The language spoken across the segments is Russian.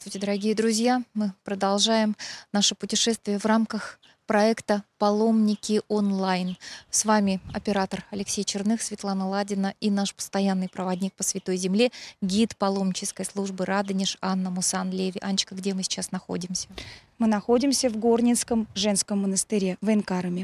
Здравствуйте, дорогие друзья! Мы продолжаем наше путешествие в рамках проекта «Паломники онлайн». С вами оператор Алексей Черных, Светлана Ладина и наш постоянный проводник по Святой Земле, гид паломнической службы «Радонеж» Анна Мусан-Леви. Анечка, где мы сейчас находимся? Мы находимся в Горнинском женском монастыре в Энкараме.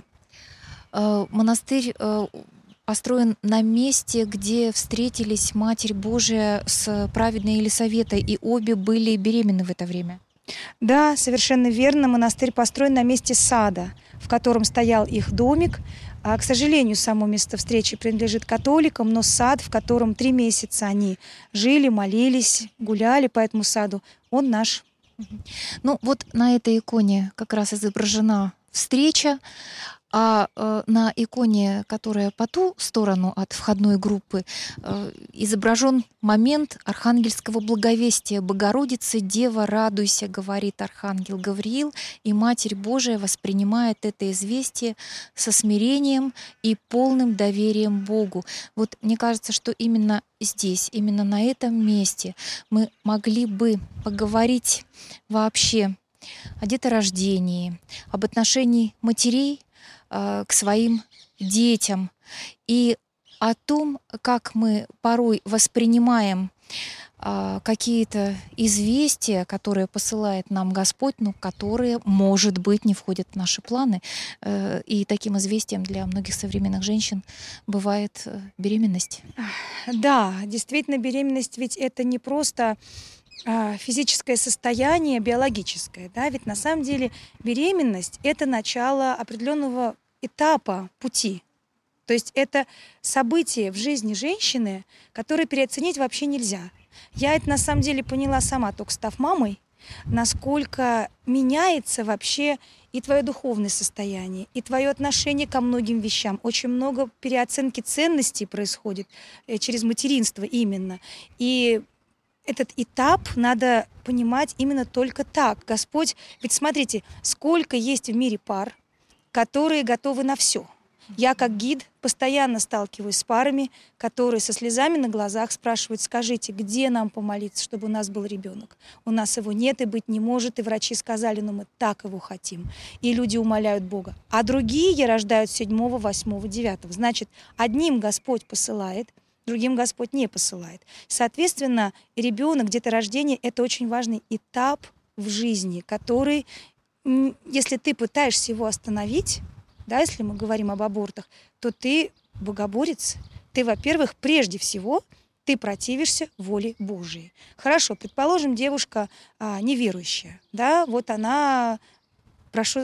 Монастырь построен на месте, где встретились Матерь Божия с праведной Елисаветой, и обе были беременны в это время. Да, совершенно верно. Монастырь построен на месте сада, в котором стоял их домик. К сожалению, само место встречи принадлежит католикам, но сад, в котором 3 месяца они жили, молились, гуляли по этому саду, он наш. Ну вот на этой иконе как раз изображена встреча, а на иконе, которая по ту сторону от входной группы, изображен момент архангельского благовестия. «Богородица, Дева, радуйся», говорит архангел Гавриил, и Матерь Божия воспринимает это известие со смирением и полным доверием Богу. Вот мне кажется, что именно здесь, именно на этом месте мы могли бы поговорить вообще о деторождении, об отношении матерей к своим детям и о том, как мы порой воспринимаем какие-то известия, которые посылает нам Господь, но которые, может быть, не входят в наши планы. И таким известием для многих современных женщин бывает беременность. Да, действительно, беременность ведь это не просто физическое состояние биологическое, да, ведь на самом деле беременность – это начало определенного этапа пути. То есть это событие в жизни женщины, которое переоценить вообще нельзя. Я это на самом деле поняла сама, только став мамой, насколько меняется вообще и твое духовное состояние, и твое отношение ко многим вещам. Очень много переоценки ценностей происходит через материнство именно. И этот этап надо понимать именно только так. Господь, ведь смотрите, сколько есть в мире пар, которые готовы на все. Я как гид постоянно сталкиваюсь с парами, которые со слезами на глазах спрашивают: скажите, где нам помолиться, чтобы у нас был ребенок? У нас его нет и быть не может, и врачи сказали, но мы так его хотим. И люди умоляют Бога. А другие рождают 7, 8, 9. Значит, одним Господь посылает, другим Господь не посылает. Соответственно, ребенок, деторождение – это очень важный этап в жизни, который, если ты пытаешься его остановить, да, если мы говорим об абортах, то ты богоборец. Ты, во-первых, прежде всего, ты противишься воле Божией. Хорошо, предположим, девушка неверующая, да, вот она, прошу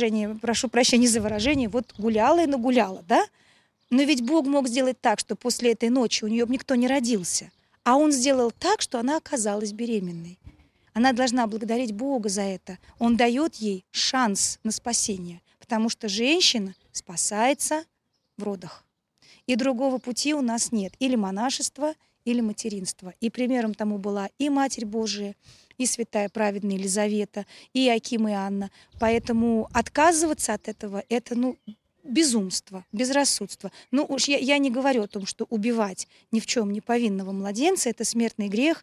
прощения за выражение, вот гуляла и нагуляла, да? Но ведь Бог мог сделать так, что после этой ночи у нее никто не родился. А Он сделал так, что она оказалась беременной. Она должна благодарить Бога за это. Он дает ей шанс на спасение, потому что женщина спасается в родах. И другого пути у нас нет. Или монашество, или материнство. И примером тому была и Матерь Божия, и святая праведная Елизавета, и Иоаким и Анна. Поэтому отказываться от этого – это, безумство, безрассудство. Ну уж я не говорю о том, что убивать ни в чем не повинного младенца – это смертный грех,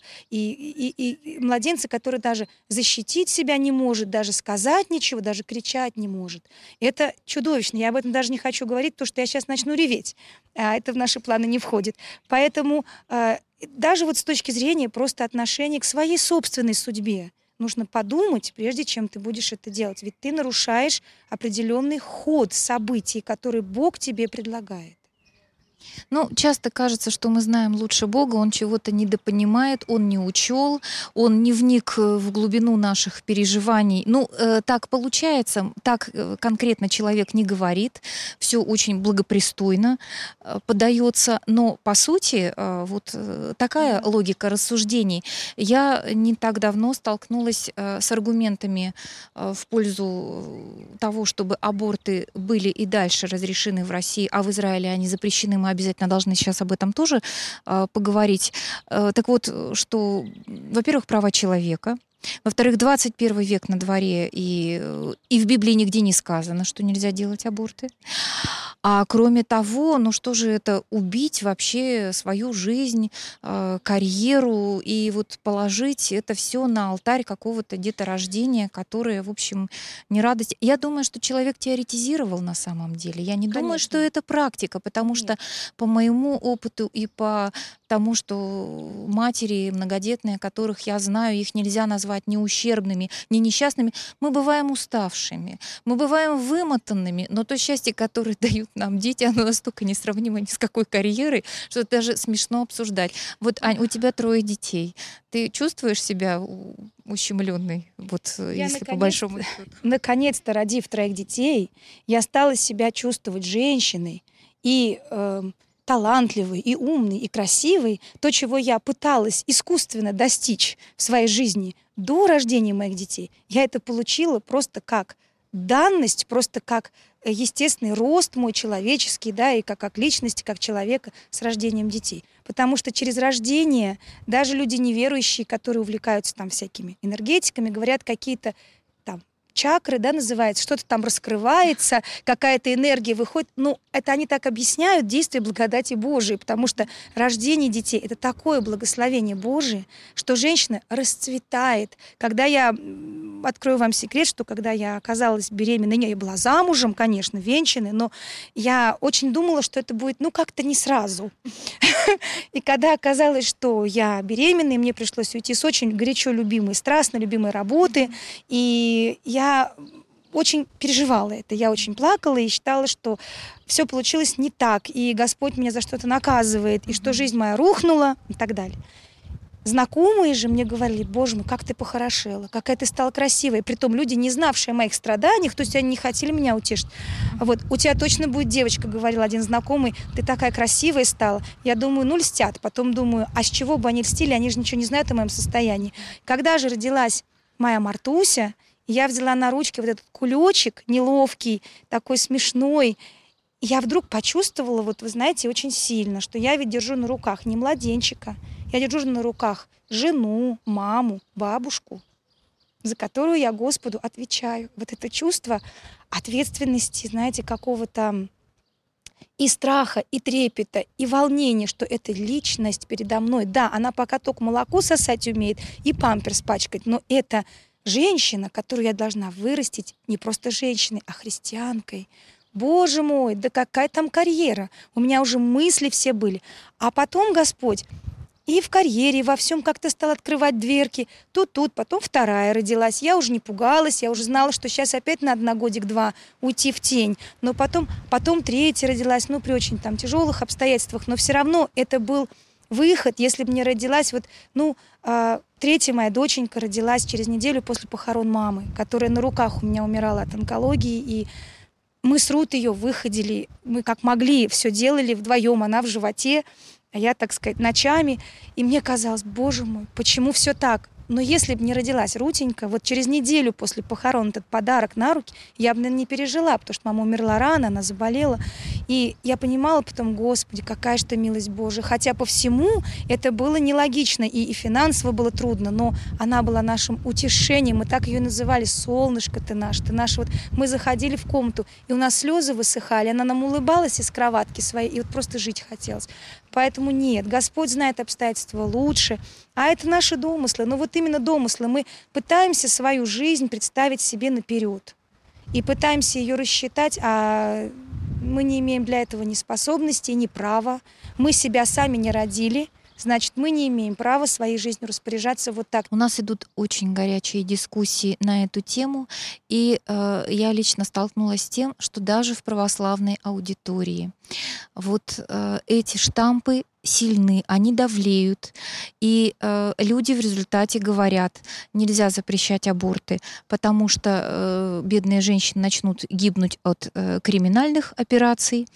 и младенца, который даже защитить себя не может, даже сказать ничего, даже кричать не может. Это чудовищно. Я об этом даже не хочу говорить, потому что я сейчас начну реветь, а это в наши планы не входит. Поэтому даже вот с точки зрения просто отношения к своей собственной судьбе, нужно подумать, прежде чем ты будешь это делать. Ведь ты нарушаешь определенный ход событий, который Бог тебе предлагает. Ну, часто кажется, что мы знаем лучше Бога, Он чего-то недопонимает, Он не учел, Он не вник в глубину наших переживаний. Ну, так получается, так конкретно человек не говорит, все очень благопристойно подается, но по сути вот такая логика рассуждений. Я не так давно столкнулась с аргументами в пользу того, чтобы аборты были и дальше разрешены в России, а в Израиле они запрещены, мы обязательно должны сейчас об этом тоже поговорить. Так вот, что, во-первых, права человека, Во-вторых, 21 век на дворе, и в Библии нигде не сказано, что нельзя делать аборты. А кроме того, ну что же это убить вообще свою жизнь, карьеру и вот положить это все на алтарь какого-то деторождения, которое, в общем, не радость. Я думаю, что человек теоретизировал на самом деле. Я не думаю, что Конечно. это практика, потому Нет. что по моему опыту и по тому, что матери многодетные, которых я знаю, их нельзя назвать ни ущербными, ни несчастными, мы бываем уставшими, мы бываем вымотанными, но то счастье, которое дают нам дети, оно настолько несравнимо ни с какой карьерой, что это даже смешно обсуждать. Вот, Ань, у тебя 3 детей. Ты чувствуешь себя ущемленной, вот Я если по большому счету? наконец-то, родив 3 детей, я стала себя чувствовать женщиной и талантливой, и умной, и красивой. То, чего я пыталась искусственно достичь в своей жизни до рождения моих детей, я это получила просто как данность, просто как естественный рост мой человеческий, да, и как личности, как человека с рождением детей. Потому что через рождение даже люди неверующие, которые увлекаются там всякими энергетиками, говорят какие-то там чакры, да, называется, что-то там раскрывается, какая-то энергия выходит. Ну, это они так объясняют действие благодати Божией, потому что рождение детей — это такое благословение Божие, что женщина расцветает. Когда я открою вам секрет, что когда я оказалась беременной, я была замужем, конечно, венчанной, но я очень думала, что это будет, ну, как-то не сразу. И когда оказалось, что я беременна, мне пришлось уйти с очень горячо любимой, страстно любимой работы, и я очень переживала это, я очень плакала и считала, что все получилось не так, и Господь меня за что-то наказывает, и что жизнь моя рухнула, и так далее. Знакомые же мне говорили: боже мой, как ты похорошела, какая ты стала красивая. Притом люди, не знавшие о моих страданиях, то есть они не хотели меня утешить. Вот, у тебя точно будет девочка, говорил один знакомый, ты такая красивая стала. Я думаю, ну льстят. Потом думаю, а с чего бы они льстили, они же ничего не знают о моем состоянии. Когда же родилась моя Мартуся, я взяла на ручки вот этот кулечек неловкий, такой смешной, я вдруг почувствовала, вот вы знаете, очень сильно, что я ведь держу на руках не младенчика, я держу на руках жену, маму, бабушку, за которую я Господу отвечаю. Вот это чувство ответственности, знаете, какого-то и страха, и трепета, и волнения, что эта личность передо мной, да, она пока только молоко сосать умеет и памперс пачкать, но это женщина, которую я должна вырастить не просто женщиной, а христианкой. Боже мой, да какая там карьера! У меня уже мысли все были. А потом Господь и в карьере, и во всем как-то стал открывать дверки. Тут, потом вторая родилась. Я уже не пугалась, я уже знала, что сейчас опять надо на годик-два уйти в тень. Но потом третья родилась, ну, при очень там тяжелых обстоятельствах. Но все равно это был выход, если бы не родилась, вот, ну, третья моя доченька родилась через неделю после похорон мамы, которая на руках у меня умирала от онкологии, и мы с Рут ее выходили, мы как могли все делали вдвоем, она в животе, а я, так сказать, ночами. И мне казалось, боже мой, почему все так? Но если бы не родилась Рутенька, вот через неделю после похорон этот подарок на руки, я бы, наверное, не пережила, потому что мама умерла рано, она заболела. И я понимала потом, Господи, какая же ты милость Божия. Хотя по всему это было нелогично, и финансово было трудно, но она была нашим утешением. Мы так ее называли: солнышко ты наш, ты наш. Вот мы заходили в комнату, и у нас слезы высыхали, она нам улыбалась из кроватки своей, и вот просто жить хотелось. Поэтому нет, Господь знает обстоятельства лучше, а это наши домыслы. Но вот именно домыслы. Мы пытаемся свою жизнь представить себе наперед и пытаемся ее рассчитать, а мы не имеем для этого ни способностей, ни права. Мы себя сами не родили, значит, мы не имеем права своей жизнью распоряжаться вот так. У нас идут очень горячие дискуссии на эту тему, и я лично столкнулась с тем, что даже в православной аудитории вот эти штампы сильны, они давлеют, и люди в результате говорят: нельзя запрещать аборты, потому что бедные женщины начнут гибнуть от криминальных операций,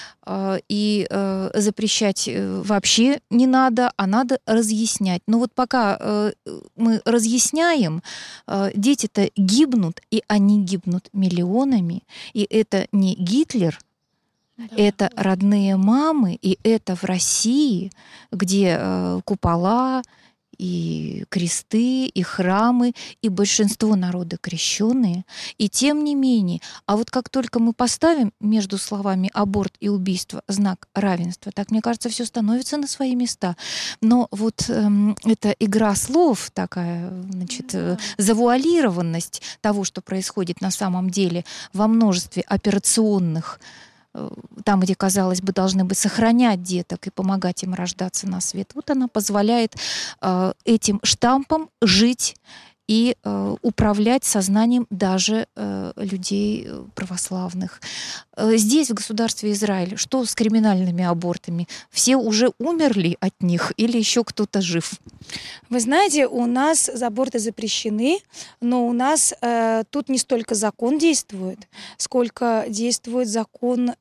и запрещать вообще не надо, а надо разъяснять. Но вот пока мы разъясняем, дети-то гибнут, и они гибнут миллионами, и это не Гитлер, да, это родные мамы, и это в России, где купола и кресты, и храмы, и большинство народа крещенные. И тем не менее, а вот как только мы поставим между словами аборт и убийство знак равенства, так, мне кажется, все становится на свои места. Но вот эта игра слов, такая, значит, завуалированность того, что происходит на самом деле во множестве операционных, там, где, казалось бы, должны бы сохранять деток и помогать им рождаться на свет, вот она позволяет этим штампам жить и управлять сознанием даже людей православных. Здесь, в государстве Израиль, что с криминальными абортами? Все уже умерли от них или еще кто-то жив? Вы знаете, у нас аборты запрещены, но у нас тут не столько закон действует, сколько действует закон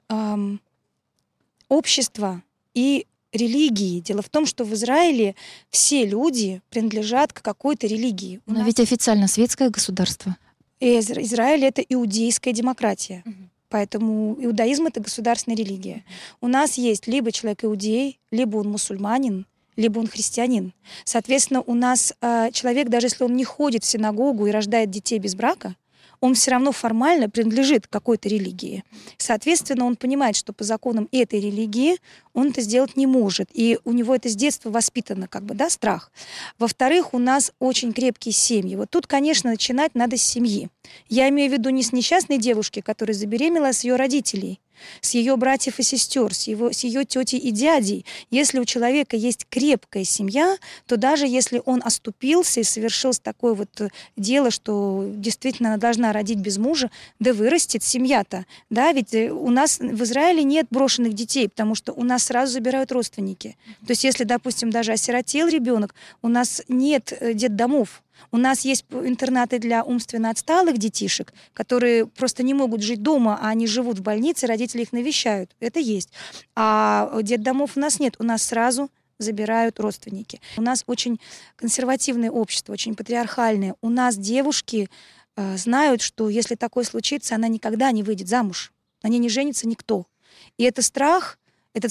общества и религии. Дело в том, что в Израиле все люди принадлежат к какой-то религии. Но ведь официально светское государство. Израиль — это иудейская демократия. Поэтому иудаизм — это государственная религия. У нас есть либо человек иудей, либо он мусульманин, либо он христианин. Соответственно, у нас человек, даже если он не ходит в синагогу и рождает детей без брака, он все равно формально принадлежит к какой-то религии. Соответственно, он понимает, что по законам этой религии он это сделать не может. И у него это с детства воспитано, как бы, да, страх. Во-вторых, у нас очень крепкие семьи. Вот тут, конечно, начинать надо с семьи. Я имею в виду не с несчастной девушки, которая забеременела, а с ее родителей, с ее братьев и сестер, с ее тетей и дядей. Если у человека есть крепкая семья, то даже если он оступился и совершил такое вот дело, что действительно она должна родить без мужа, да вырастет семья-то. Да, ведь у нас в Израиле нет брошенных детей, потому что у нас сразу забирают родственники. То есть если, допустим, даже осиротел ребенок, у нас нет детдомов. У нас есть интернаты для умственно отсталых детишек, которые просто не могут жить дома, а они живут в больнице, родители их навещают. Это есть. А детдомов у нас нет. У нас сразу забирают родственники. У нас очень консервативное общество, очень патриархальное. У нас девушки знают, что если такое случится, она никогда не выйдет замуж. На ней не женится никто. И этот страх,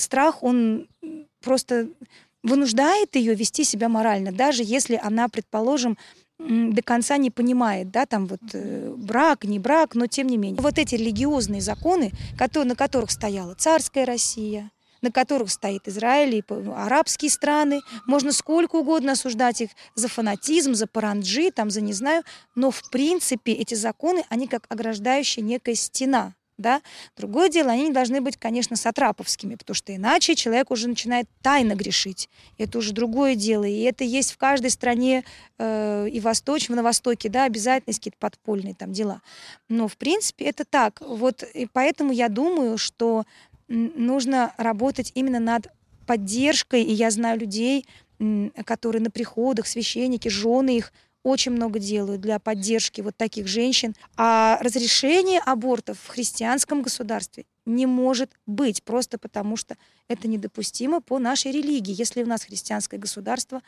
он просто вынуждает ее вести себя морально, даже если она, предположим, до конца не понимает, да, там вот брак, не брак, но тем не менее. Вот эти религиозные законы, на которых стояла царская Россия, на которых стоит Израиль и арабские страны, можно сколько угодно осуждать их за фанатизм, за паранджи, там, за не знаю, но в принципе эти законы, они как ограждающая некая стена. Да? Другое дело, они не должны быть, конечно, сатраповскими, потому что иначе человек уже начинает тайно грешить. Это уже другое дело. И это есть в каждой стране и на Востоке, да, обязательно есть какие-то подпольные там дела. Но, в принципе, это так. Вот, и поэтому я думаю, что нужно работать именно над поддержкой. И я знаю людей, которые на приходах, священники, жены их, очень много делают для поддержки вот таких женщин. А разрешение абортов в христианском государстве не может быть, просто потому что это недопустимо по нашей религии. Если у нас христианское государство,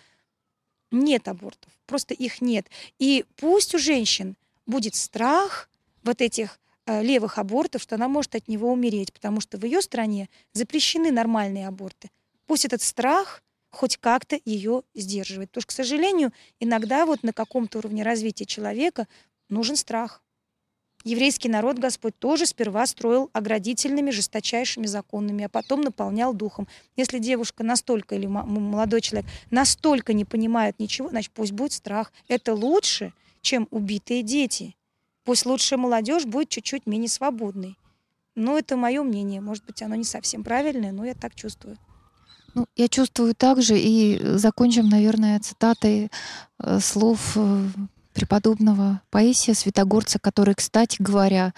нет абортов, просто их нет. И пусть у женщин будет страх вот этих левых абортов, что она может от него умереть, потому что в ее стране запрещены нормальные аборты. Пусть этот страх хоть как-то ее сдерживает. Потому что, к сожалению, иногда вот на каком-то уровне развития человека нужен страх. Еврейский народ Господь тоже сперва строил оградительными, жесточайшими законами, а потом наполнял духом. Если девушка настолько, или молодой человек настолько не понимает ничего, значит, пусть будет страх. Это лучше, чем убитые дети. Пусть лучшая молодежь будет чуть-чуть менее свободной. Но это мое мнение. Может быть, оно не совсем правильное, но я так чувствую. Ну, я чувствую так же, и закончим, наверное, цитатой слов преподобного Паисия Святогорца, который, кстати говоря,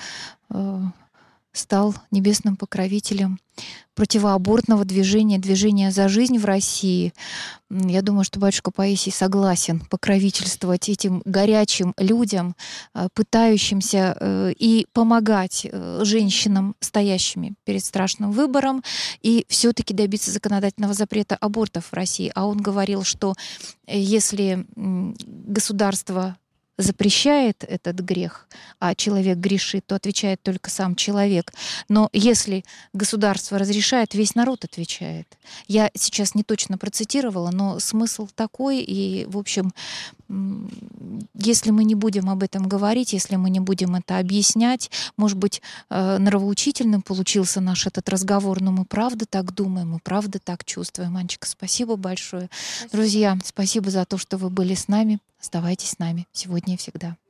стал небесным покровителем противоабортного движения «За жизнь» в России. Я думаю, что батюшка Паисий согласен покровительствовать этим горячим людям, пытающимся и помогать женщинам, стоящими перед страшным выбором, и все-таки добиться законодательного запрета абортов в России. А он говорил, что если государство запрещает этот грех, а человек грешит, то отвечает только сам человек. Но если государство разрешает, весь народ отвечает. Я сейчас не точно процитировала, но смысл такой. И, в общем, если мы не будем об этом говорить, если мы не будем это объяснять, может быть, нравоучительным получился наш этот разговор, но мы правда так думаем, мы правда так чувствуем. Анечка, спасибо большое. Спасибо. Друзья, спасибо за то, что вы были с нами. Оставайтесь с нами сегодня и всегда.